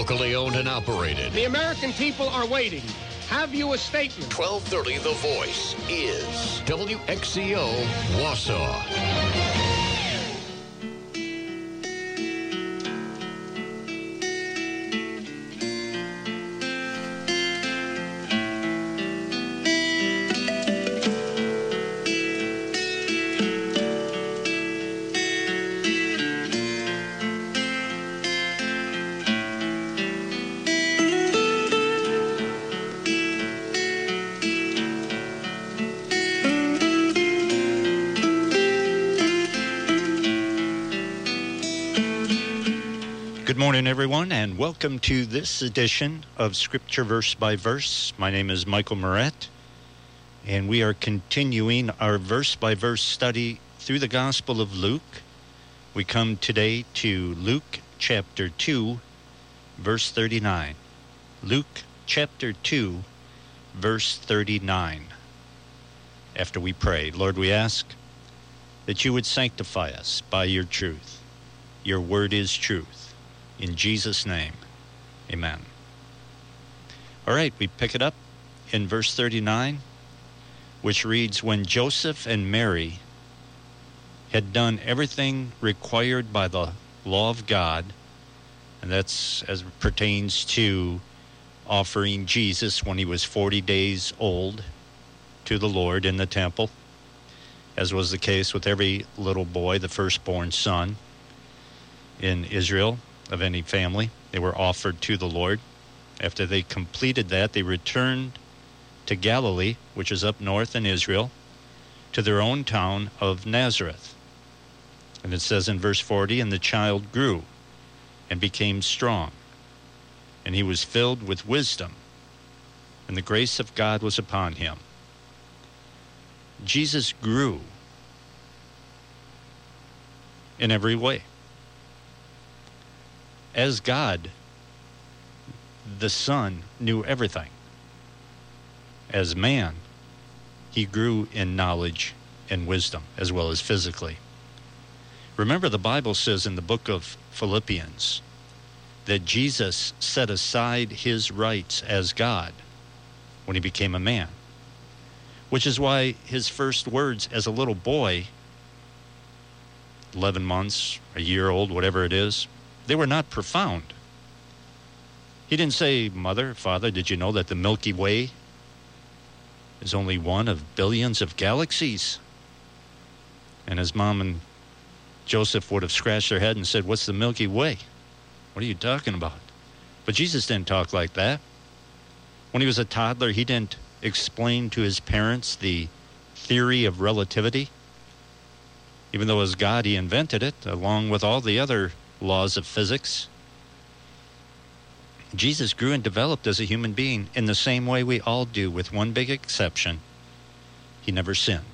Locally owned and operated. The American people are waiting. Have you a statement? 1230 The Voice is WXCO Wausau. Good morning, everyone, and welcome to this edition of Scripture Verse by Verse. My name is Michael Moret, and we are continuing our verse-by-verse study through the Gospel of Luke. We come today to Luke chapter 2, verse 39. Luke chapter 2, verse 39. After we pray, Lord, we ask that you would sanctify us by your truth. Your word is truth. In Jesus' name, amen. All right, we pick it up in verse 39, which reads, When Joseph and Mary had done everything required by the law of God, and that's as it pertains to offering Jesus when he was 40 days old to the Lord in the temple, as was the case with every little boy, the firstborn son in Israel, of any family. They were offered to the Lord. After they completed that, they returned to Galilee, which is up north in Israel, to their own town of Nazareth. And it says in verse 40, And the child grew and became strong, and he was filled with wisdom, and the grace of God was upon him. Jesus grew in every way. As God, the Son knew everything. As man, he grew in knowledge and wisdom, as well as physically. Remember, the Bible says in the book of Philippians that Jesus set aside his rights as God when he became a man, which is why his first words as a little boy, 11 months, a year old, whatever it is, they were not profound. He didn't say, Mother, Father, did you know that the Milky Way is only one of billions of galaxies? And his mom and Joseph would have scratched their head and said, What's the Milky Way? What are you talking about? But Jesus didn't talk like that. When he was a toddler, he didn't explain to his parents the theory of relativity. Even though as God, he invented it, along with all the other laws of physics. Jesus grew and developed as a human being in the same way we all do, with one big exception. He never sinned.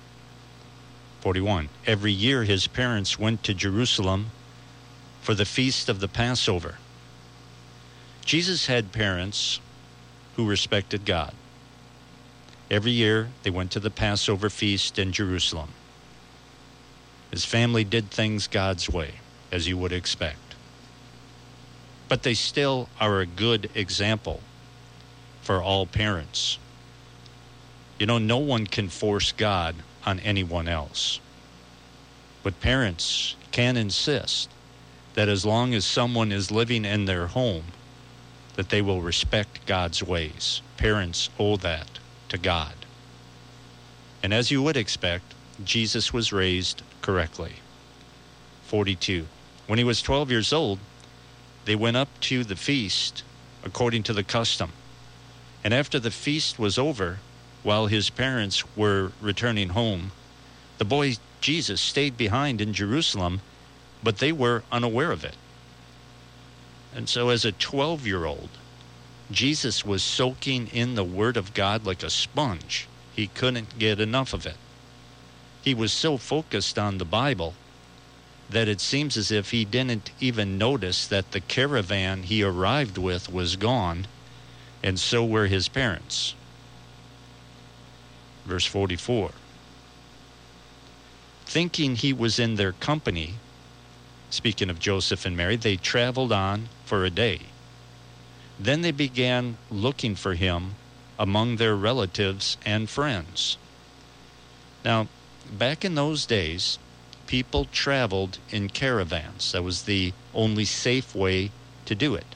41. Every year his parents went to Jerusalem for the feast of the Passover. Jesus had parents who respected God. Every year they went to the Passover feast in Jerusalem. His family did things God's way, as you would expect. But they still are a good example for all parents. You know, no one can force God on anyone else. But parents can insist that as long as someone is living in their home, that they will respect God's ways. Parents owe that to God. And as you would expect, Jesus was raised correctly. 42. When he was 12 years old, they went up to the feast according to the custom. And after the feast was over, while his parents were returning home, the boy Jesus stayed behind in Jerusalem, but they were unaware of it. And so as a 12-year-old, Jesus was soaking in the Word of God like a sponge. He couldn't get enough of it. He was so focused on the Bible that it seems as if he didn't even notice that the caravan he arrived with was gone, and so were his parents. Verse 44. Thinking he was in their company, speaking of Joseph and Mary, they traveled on for a day. Then they began looking for him among their relatives and friends. Now, back in those days, people traveled in caravans. That was the only safe way to do it.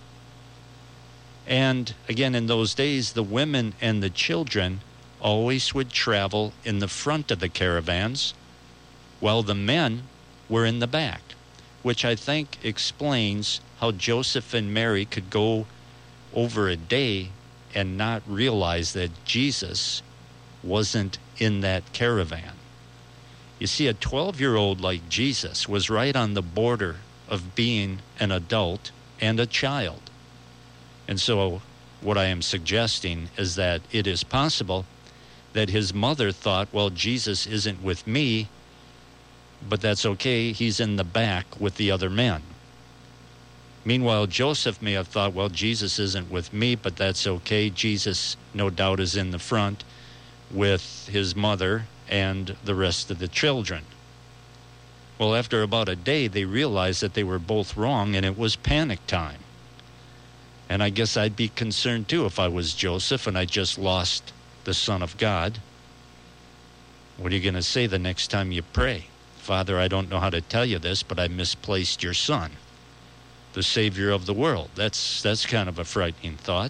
And again, in those days, the women and the children always would travel in the front of the caravans, while the men were in the back, which I think explains how Joseph and Mary could go over a day and not realize that Jesus wasn't in that caravan. You see, a 12-year-old like Jesus was right on the border of being an adult and a child. And so what I am suggesting is that it is possible that his mother thought, well, Jesus isn't with me, but that's okay, he's in the back with the other men. Meanwhile, Joseph may have thought, well, Jesus isn't with me, but that's okay. Jesus, no doubt, is in the front with his mother and the rest of the children. Well, after about a day, they realized that they were both wrong, and it was panic time. And I guess I'd be concerned, too, if I was Joseph and I just lost the Son of God. What are you going to say the next time you pray? Father, I don't know how to tell you this, but I misplaced your Son, the Savior of the world. That's kind of a frightening thought.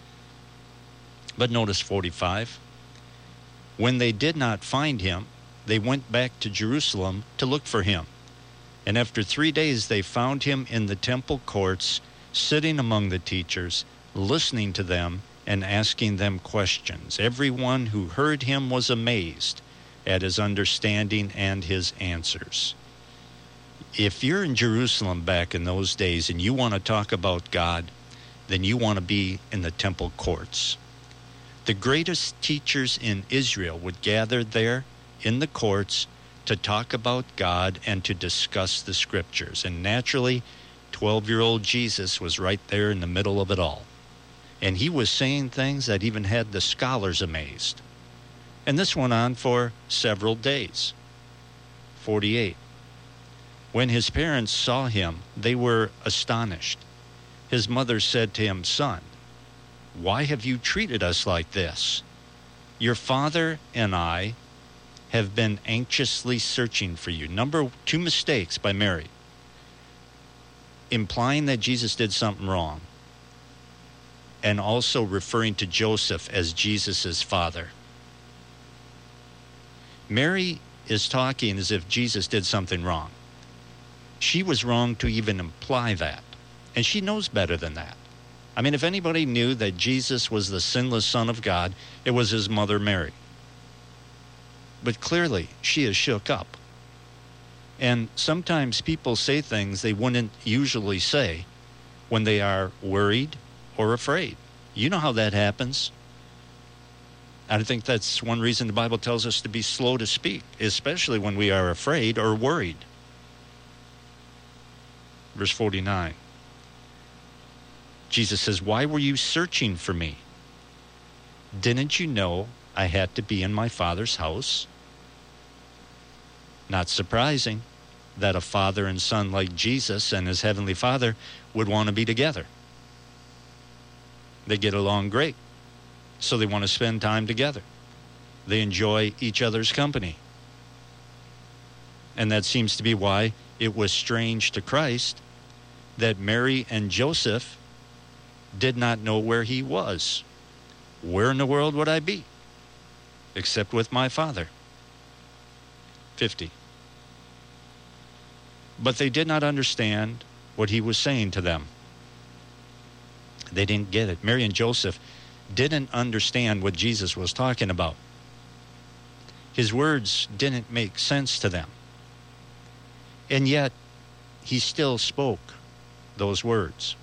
But notice 45. When they did not find him, they went back to Jerusalem to look for him. And after 3 days they found him in the temple courts, sitting among the teachers, listening to them and asking them questions. Everyone who heard him was amazed at his understanding and his answers. If you're in Jerusalem back in those days and you want to talk about God, then you want to be in the temple courts. The greatest teachers in Israel would gather there in the courts to talk about God and to discuss the scriptures. And naturally, 12-year-old Jesus was right there in the middle of it all. And he was saying things that even had the scholars amazed. And this went on for several days. 48. When his parents saw him, they were astonished. His mother said to him, Son, why have you treated us like this? Your father and I have been anxiously searching for you. Number 2 mistakes by Mary, implying that Jesus did something wrong, and also referring to Joseph as Jesus' father. Mary is talking as if Jesus did something wrong. She was wrong to even imply that, and she knows better than that. I mean, if anybody knew that Jesus was the sinless Son of God, it was his mother Mary. But clearly, she is shook up. And sometimes people say things they wouldn't usually say when they are worried or afraid. You know how that happens. I think that's one reason the Bible tells us to be slow to speak, especially when we are afraid or worried. Verse 49. Jesus says, why were you searching for me? Didn't you know I had to be in my Father's house? Not surprising that a father and son like Jesus and his heavenly Father would want to be together. They get along great, so they want to spend time together. They enjoy each other's company. And that seems to be why it was strange to Christ that Mary and Joseph did not know where he was. Where in the world would I be? Except with my Father. 50. But they did not understand what he was saying to them. They didn't get it. Mary and Joseph didn't understand what Jesus was talking about. His words didn't make sense to them. And yet, he still spoke those words.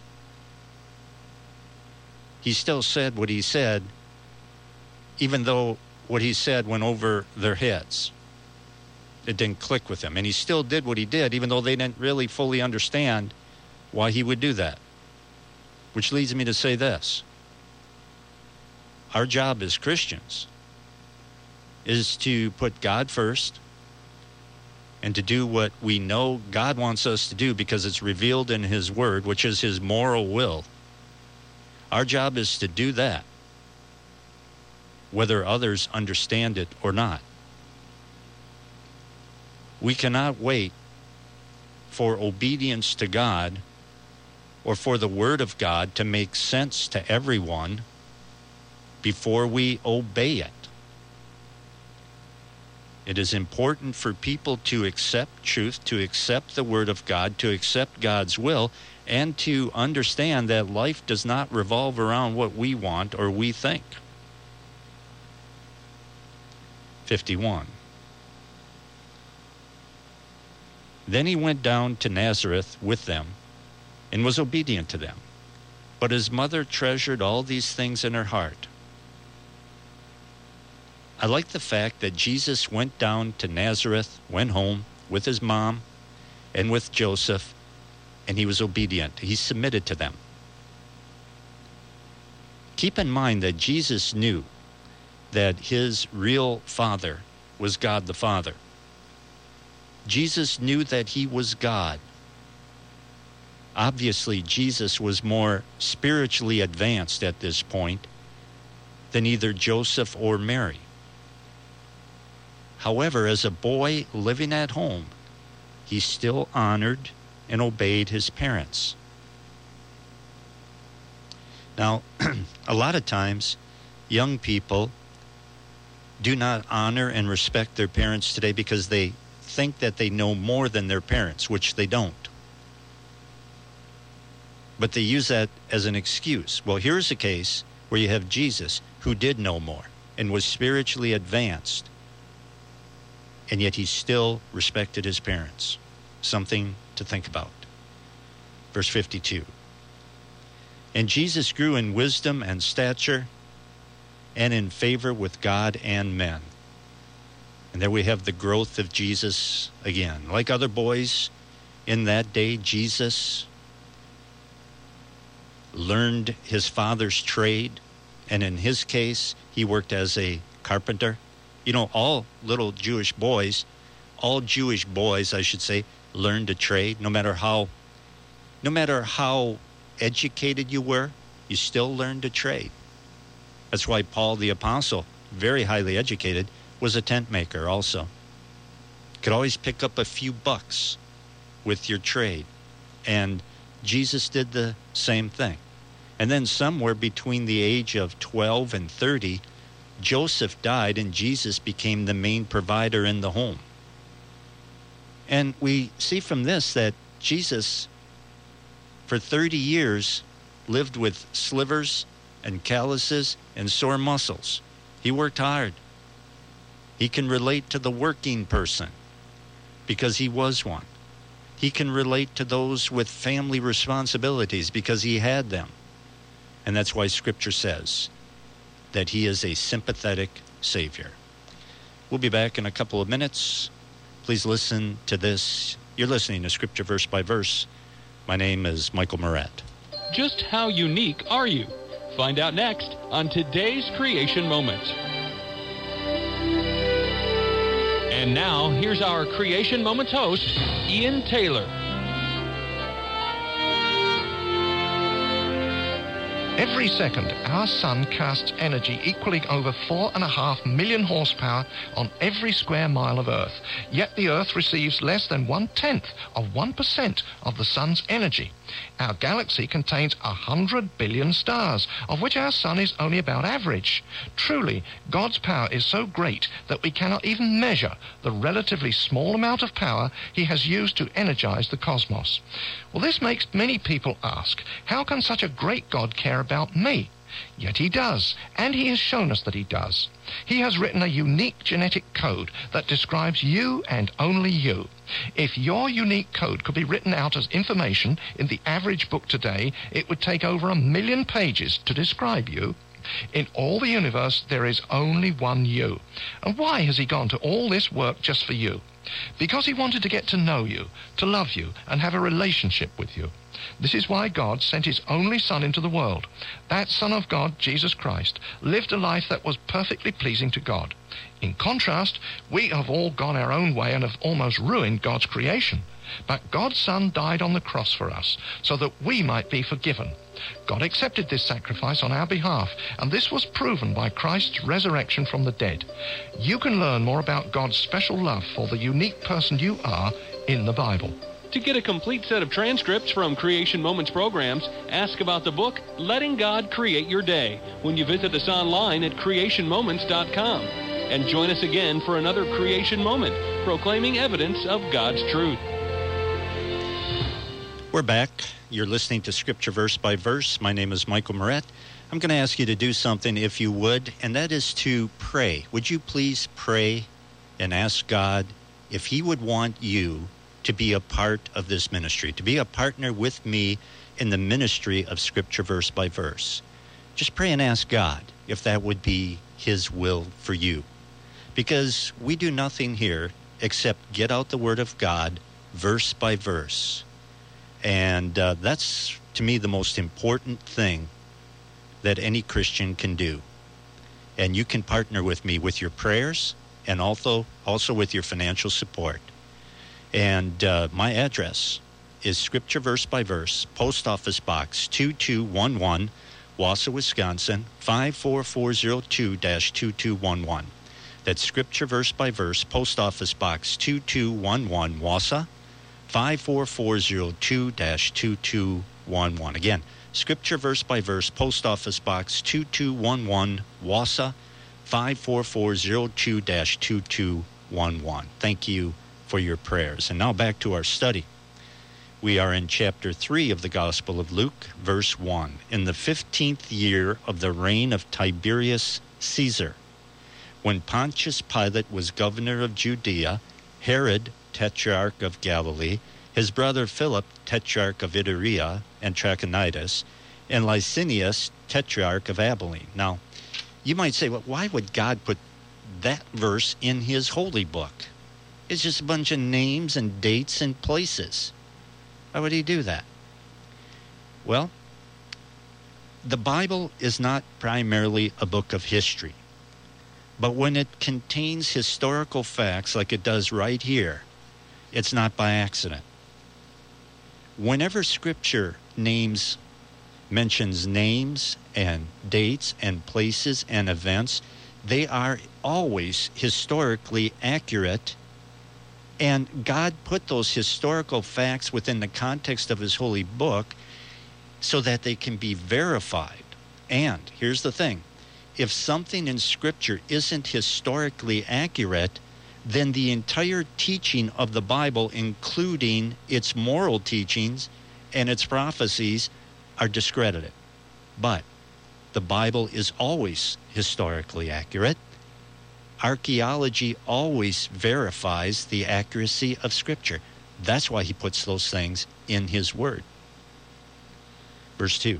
He still said what he said, even though what he said went over their heads. It didn't click with them. And he still did what he did, even though they didn't really fully understand why he would do that. Which leads me to say this. Our job as Christians is to put God first and to do what we know God wants us to do because it's revealed in his word, which is his moral will. Our job is to do that, whether others understand it or not. We cannot wait for obedience to God or for the Word of God to make sense to everyone before we obey it. It is important for people to accept truth, to accept the Word of God, to accept God's will, and to understand that life does not revolve around what we want or we think. 51. Then he went down to Nazareth with them and was obedient to them. But his mother treasured all these things in her heart. I like the fact that Jesus went down to Nazareth, went home with his mom and with Joseph, and he was obedient. He submitted to them. Keep in mind that Jesus knew that his real father was God the Father. Jesus knew that he was God. Obviously, Jesus was more spiritually advanced at this point than either Joseph or Mary. However, as a boy living at home, he still honored and obeyed his parents. Now, a lot of times, young people do not honor and respect their parents today because they think that they know more than their parents, which they don't. But they use that as an excuse. Well, here's a case where you have Jesus who did know more and was spiritually advanced, and yet he still respected his parents. Something to think about. Verse 52. And Jesus grew in wisdom and stature and in favor with God and men. And there we have the growth of Jesus again. Like other boys in that day, Jesus learned his father's trade, and in his case, he worked as a carpenter. You know, all Jewish boys, I should say, learned a trade. No matter how educated you were, you still learned a trade. That's why Paul the Apostle, very highly educated, was a tent maker also. Could always pick up a few bucks with your trade. And Jesus did the same thing. And then somewhere between the age of 12 and 30, Joseph died and Jesus became the main provider in the home. And we see from this that Jesus, for 30 years, lived with slivers and calluses and sore muscles. He worked hard. He can relate to the working person because he was one. He can relate to those with family responsibilities because he had them. And that's why Scripture says that he is a sympathetic Savior. We'll be back in a couple of minutes. Please listen to this. You're listening to Scripture Verse by Verse. My name is Michael Moret. Just how unique are you? Find out next on today's Creation Moment. And now, here's our Creation Moments host, Ian Taylor. Every second, our sun casts energy equaling over 4.5 million horsepower on every square mile of Earth. Yet the Earth receives less than 1/10 of 1% of the sun's energy. Our galaxy contains 100 billion stars, of which our sun is only about average. Truly, God's power is so great that we cannot even measure the relatively small amount of power he has used to energize the cosmos. Well, this makes many people ask, how can such a great God care about me? Yet he does, and he has shown us that he does. He has written a unique genetic code that describes you and only you. If your unique code could be written out as information in the average book today, it would take over 1 million pages to describe you. In all the universe, there is only one you. And why has he gone to all this work just for you? Because he wanted to get to know you, to love you, and have a relationship with you. This is why God sent his only Son into the world. That Son of God, Jesus Christ, lived a life that was perfectly pleasing to God. In contrast, we have all gone our own way and have almost ruined God's creation. But God's Son died on the cross for us so that we might be forgiven. God accepted this sacrifice on our behalf, and this was proven by Christ's resurrection from the dead. You can learn more about God's special love for the unique person you are in the Bible. To get a complete set of transcripts from Creation Moments programs, ask about the book Letting God Create Your Day when you visit us online at creationmoments.com. And join us again for another Creation Moment, proclaiming evidence of God's truth. We're back. You're listening to Scripture Verse by Verse. My name is Michael Moret. I'm going to ask you to do something, if you would, and that is to pray. Would you please pray and ask God if He would want you to be a part of this ministry, to be a partner with me in the ministry of Scripture Verse by Verse? Just pray and ask God if that would be His will for you. Because we do nothing here except get out the Word of God verse by verse. And that's, to me, the most important thing that any Christian can do. And you can partner with me with your prayers and also with your financial support. And my address is Scripture Verse by Verse, Post Office Box 2211, Wausau, Wisconsin, 54402-2211. That's Scripture Verse by Verse, Post Office Box 2211, Wausau, 54402-2211. Again, Scripture Verse by Verse, Post Office Box 2211, Wausau, 54402-2211. Thank you for your prayers. And now back to our study. We are in chapter 3 of the Gospel of Luke, verse 1. In the 15th year of the reign of Tiberius Caesar, when Pontius Pilate was governor of Judea, Herod, tetrarch of Galilee, his brother Philip, tetrarch of Iturea and Trachonitis, and Lysanias, tetrarch of Abilene. Now, you might say, well, why would God put that verse in His holy book? It's just a bunch of names and dates and places. Why would He do that? Well, the Bible is not primarily a book of history. But when it contains historical facts like it does right here, it's not by accident. Whenever Scripture mentions names and dates and places and events, they are always historically accurate. And God put those historical facts within the context of His holy book so that they can be verified. And here's the thing. If something in Scripture isn't historically accurate, then the entire teaching of the Bible, including its moral teachings and its prophecies, are discredited. But the Bible is always historically accurate. Archaeology always verifies the accuracy of Scripture. That's why He puts those things in His Word. Verse 2.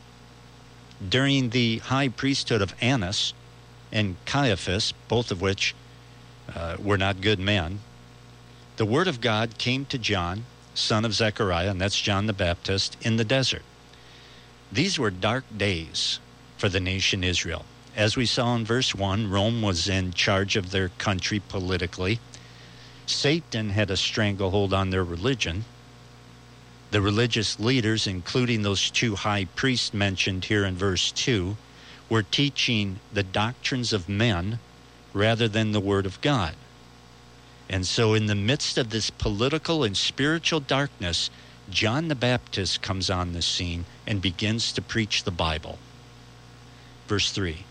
During the high priesthood of Annas and Caiaphas, both of which were not good men, the word of God came to John, son of Zechariah, and that's John the Baptist, in the desert. These were dark days for the nation Israel. As we saw in verse 1, Rome was in charge of their country politically. Satan had a stranglehold on their religion. The religious leaders, including those two high priests mentioned here in verse 2, were teaching the doctrines of men rather than the Word of God. And so in the midst of this political and spiritual darkness, John the Baptist comes on the scene and begins to preach the Bible. Verse 3.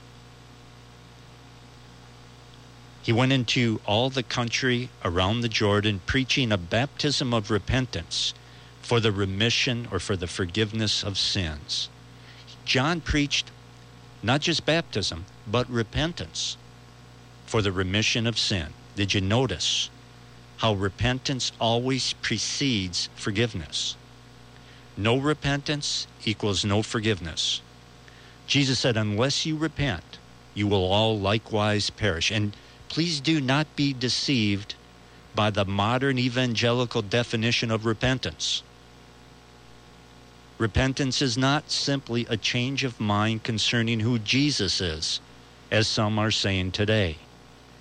He went into all the country around the Jordan, preaching a baptism of repentance for the remission or for the forgiveness of sins. John preached not just baptism, but repentance for the remission of sin. Did you notice how repentance always precedes forgiveness? No repentance equals no forgiveness. Jesus said, unless you repent, you will all likewise perish. And please do not be deceived by the modern evangelical definition of repentance. Repentance is not simply a change of mind concerning who Jesus is, as some are saying today.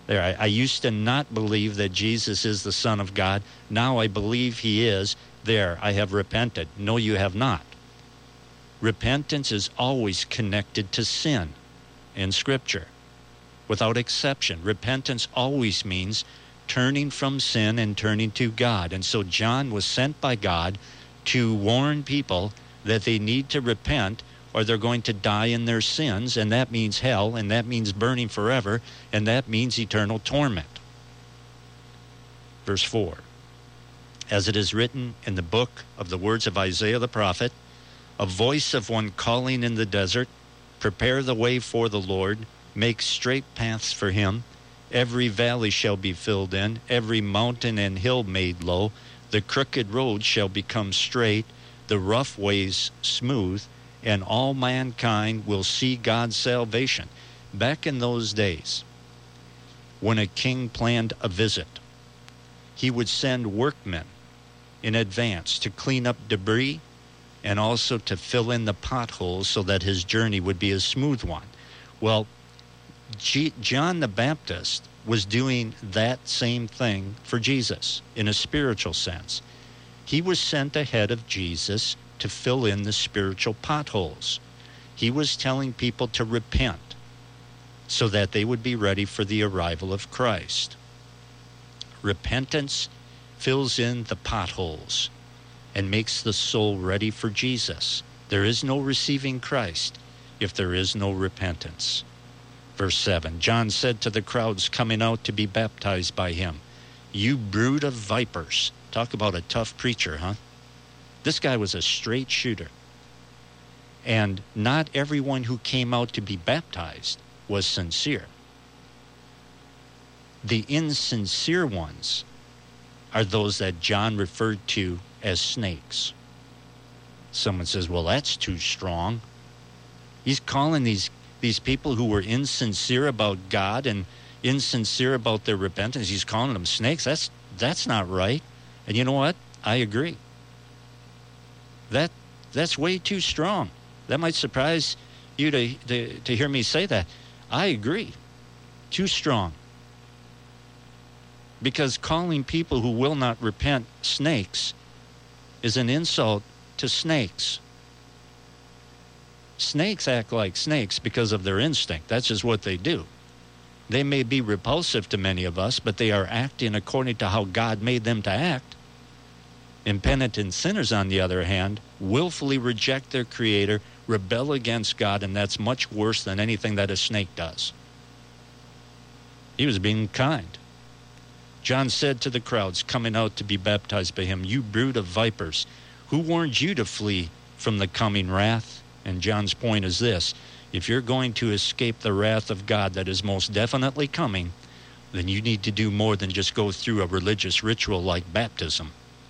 There, I used to not believe that Jesus is the Son of God. Now I believe he is. There, I have repented. No, you have not. Repentance is always connected to sin in Scripture, without exception. Repentance always means turning from sin and turning to God. And so John was sent by God to warn people that they need to repent or they're going to die in their sins, and that means hell, and that means burning forever, and that means eternal torment. Verse 4, as it is written in the book of the words of Isaiah the prophet, a voice of one calling in the desert, prepare the way for the Lord, make straight paths for him. Every valley shall be filled in, every mountain and hill made low. The crooked road shall become straight, the rough ways smooth, and all mankind will see God's salvation. Back in those days, when a king planned a visit, he would send workmen in advance to clean up debris and also to fill in the potholes so that his journey would be a smooth one. Well, John the Baptist was doing that same thing for Jesus in a spiritual sense. He was sent ahead of Jesus to fill in the spiritual potholes. He was telling people to repent so that they would be ready for the arrival of Christ. Repentance fills in the potholes and makes the soul ready for Jesus. There is no receiving Christ if there is no repentance. Verse 7, John said to the crowds coming out to be baptized by him, you brood of vipers. Talk about a tough preacher, huh? This guy was a straight shooter. And not everyone who came out to be baptized was sincere. The insincere ones are those that John referred to as snakes. Someone says, well, that's too strong. He's calling these people who were insincere about God and insincere about their repentance, he's calling them snakes. That's not right. And you know what? I agree. That's way too strong. That might surprise you to hear me say that. I agree. Too strong. Because calling people who will not repent snakes is an insult to snakes. Snakes act like snakes because of their instinct. That's just what they do. They may be repulsive to many of us, but they are acting according to how God made them to act. Impenitent sinners, on the other hand, willfully reject their Creator, rebel against God, and that's much worse than anything that a snake does. He was being kind. John said to the crowds coming out to be baptized by him, you brood of vipers, who warned you to flee from the coming wrath? And John's point is this: if you're going to escape the wrath of God that is most definitely coming, then you need to do more than just go through a religious ritual like baptism.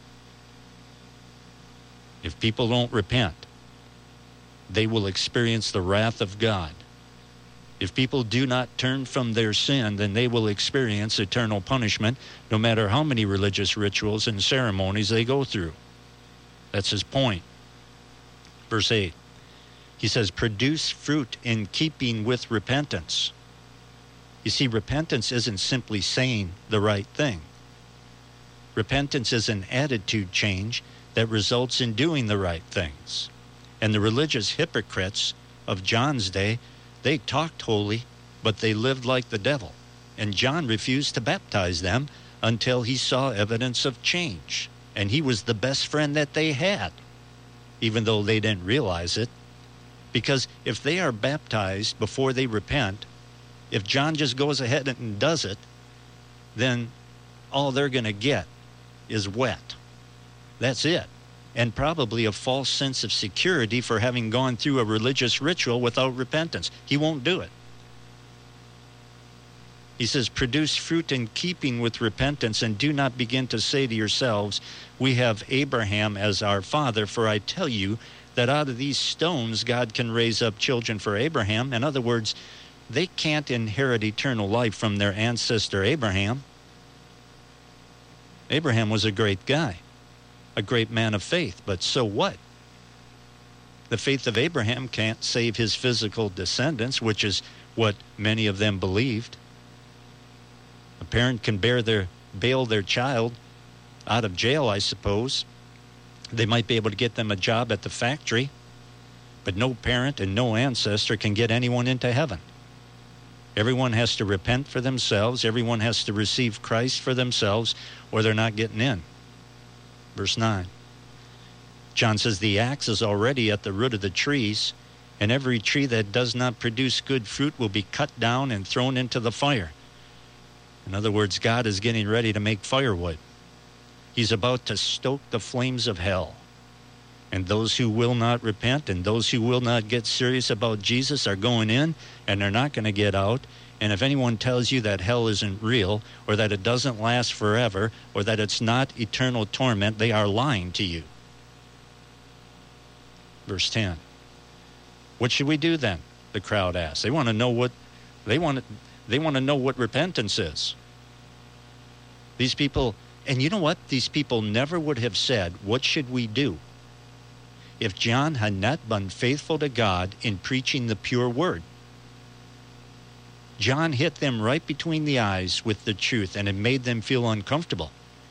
If people don't repent, they will experience the wrath of God. If people do not turn from their sin, then they will experience eternal punishment, no matter how many religious rituals and ceremonies they go through. That's his point. Verse 8, he says, produce fruit in keeping with repentance. You see, repentance isn't simply saying the right thing. Repentance is an attitude change that results in doing the right things. And the religious hypocrites of John's day, they talked holy, but they lived like the devil. And John refused to baptize them until he saw evidence of change. And he was the best friend that they had, even though they didn't realize it. Because if they are baptized before they repent, if John just goes ahead and does it, then all they're going to get is wet. That's it. And probably a false sense of security for having gone through a religious ritual without repentance. He won't do it. He says, produce fruit in keeping with repentance, and do not begin to say to yourselves, we have Abraham as our father, for I tell you that out of these stones God can raise up children for Abraham. In other words, they can't inherit eternal life from their ancestor Abraham. Abraham was a great guy, a great man of faith, but so what? The faith of Abraham can't save his physical descendants, which is what many of them believed. A parent can bail their child out of jail, I suppose. They might be able to get them a job at the factory, but no parent and no ancestor can get anyone into heaven. Everyone has to repent for themselves. Everyone has to receive Christ for themselves, or they're not getting in. Verse 9. John says, the axe is already at the root of the trees, and every tree that does not produce good fruit will be cut down and thrown into the fire. In other words, God is getting ready to make firewood. He's about to stoke the flames of hell. And those who will not repent and those who will not get serious about Jesus are going in, and they're not going to get out. And if anyone tells you that hell isn't real, or that it doesn't last forever, or that it's not eternal torment, they are lying to you. Verse 10. What should we do then? The crowd asks. They want to know what repentance is. These people, and you know what? These people never would have said, what should we do? If John had not been faithful to God in preaching the pure word. John hit them right between the eyes with the truth, and it made them feel uncomfortable.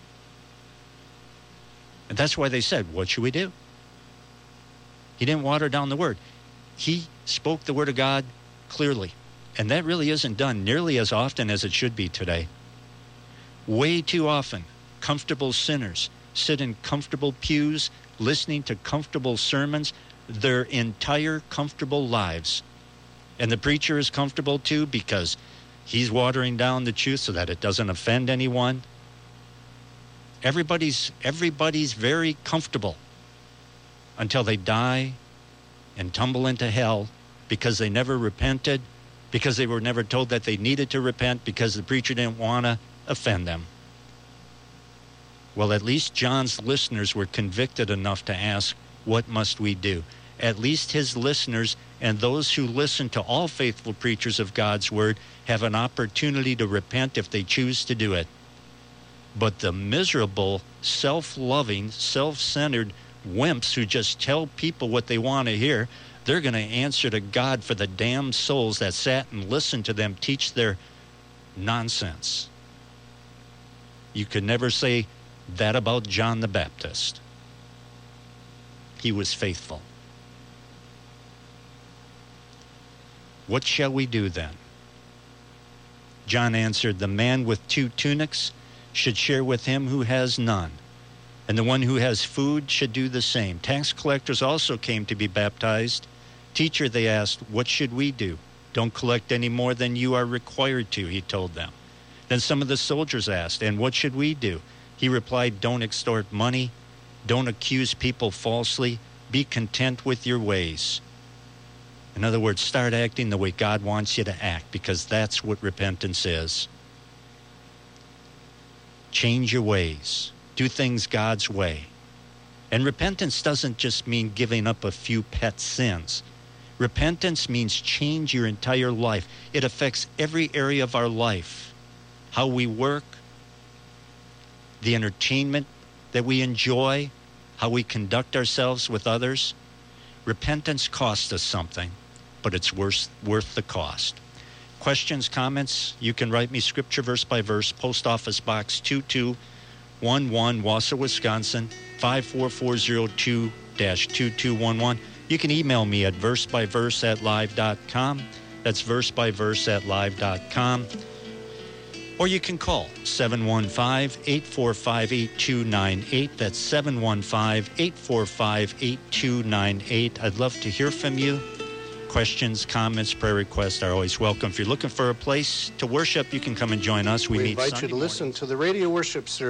And that's why they said, what should we do? He didn't water down the word. He spoke the word of God clearly. And that really isn't done nearly as often as it should be today. Way too often, comfortable sinners sit in comfortable pews, listening to comfortable sermons their entire comfortable lives. And the preacher is comfortable too because he's watering down the truth so that it doesn't offend anyone. Everybody's very comfortable until they die and tumble into hell because they never repented, because they were never told that they needed to repent, because the preacher didn't want to offend them. Well, at least John's listeners were convicted enough to ask, what must we do? At least his listeners and those who listen to all faithful preachers of God's word have an opportunity to repent if they choose to do it. But the miserable, self-loving, self-centered wimps who just tell people what they want to hear, they're going to answer to God for the damned souls that sat and listened to them teach their nonsense. You could never say that about John the Baptist. He was faithful. What shall we do then? John answered, the man with 2 tunics should share with him who has none, and the one who has food should do the same. Tax collectors also came to be baptized. Teacher, they asked, what should we do? Don't collect any more than you are required to, he told them. Then some of the soldiers asked, and what should we do? He replied, don't extort money, don't accuse people falsely, be content with your ways. In other words, start acting the way God wants you to act, because that's what repentance is. Change your ways. Do things God's way. And repentance doesn't just mean giving up a few pet sins. Repentance means change your entire life. It affects every area of our life. How we work, the entertainment that we enjoy, how we conduct ourselves with others. Repentance costs us something, but it's worth the cost. Questions, comments, you can write me scripture verse by verse, Post Office Box 2211, Wausau, Wisconsin, 54402-2211. You can email me at versebyverse@live.com. That's versebyverse@live.com. Or you can call 715-845-8298. That's 715-845-8298. I'd love to hear from you. Questions, comments, prayer requests are always welcome. If you're looking for a place to worship, you can come and join us. We meet invite Sunday you to listen to the radio worship service.